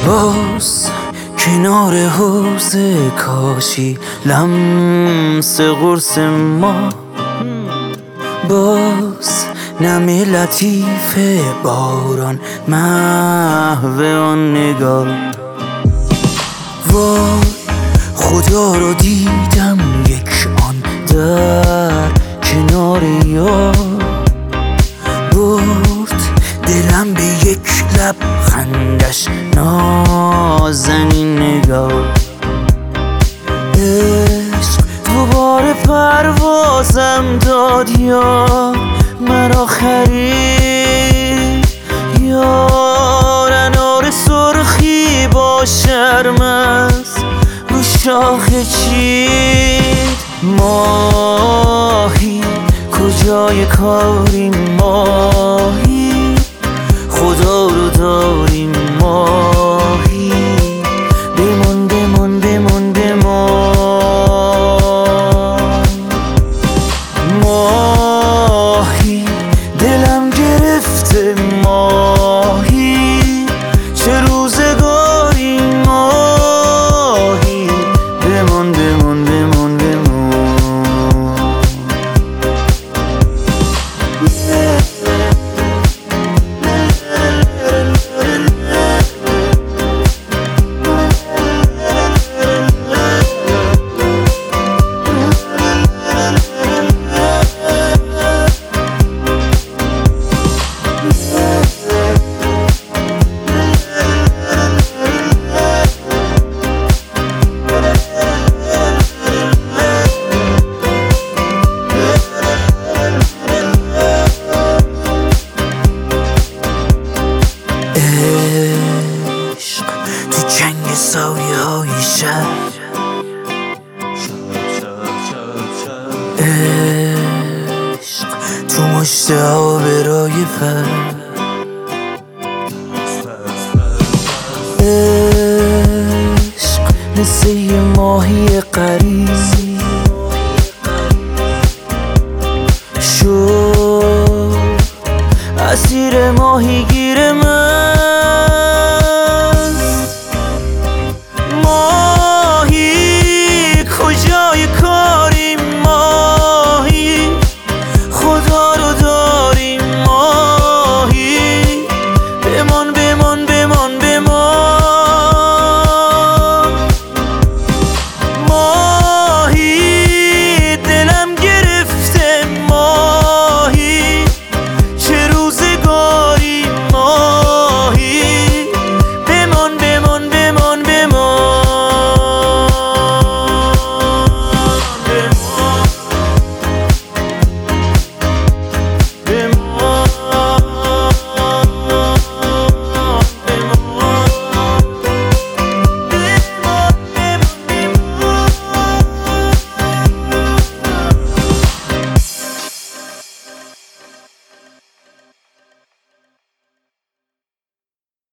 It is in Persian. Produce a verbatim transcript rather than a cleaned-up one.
باز کنار حوض کاشی لمس قرص ما، باز نم لطیف باران محو آن نگاه. وای خدا رو دیدم یک آن در کنار یار، برد دلم به یک لبخندش نازنین نگاه. عشق دوباره پروازم داد یا مرا خرید، یار انار سرخی با شرم است رو شاخه چید. ماهی کجای کاریم، ماهی خدا رو داریم، ماهی بمان بمان بمان بمان. ماهی دلم گرفته، ماهی چه روزگاری، ماهی بمان بمان بمان بمان. تو جنگ سایه های شهر، عشق تو مشت آبرای پر، عشق مثل یه ماهی قد